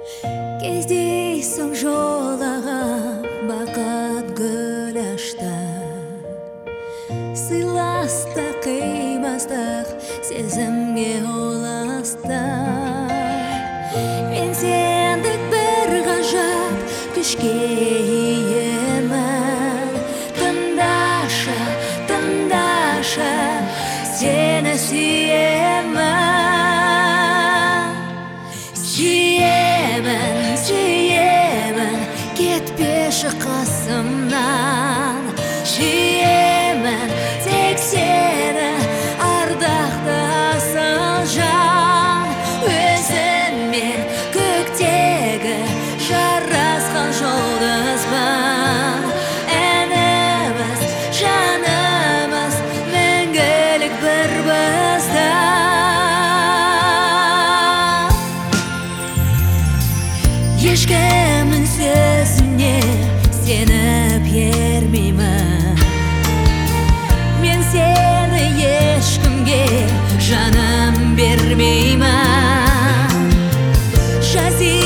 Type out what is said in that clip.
Кездейсің жолағып бақыт гүл ашты, сыйласты қимастық сезімге ұласты. Мен сендік бір ғажап күшке иемін. Тыңдашы, тыңдашы, сені сүйемін. Сүйемін, сүйемін, кетпеші қасымнан. Сүйемін, тек сені, ардақты асыл жан. Өзіңмен көктегі жарасқан жұлдызбын. Әніміз, жанымыз, мәңгілік бір бізді. Ешкімнің сөзіне сеніп ермеймін. Мен сені ешкімге жаным бермеймін.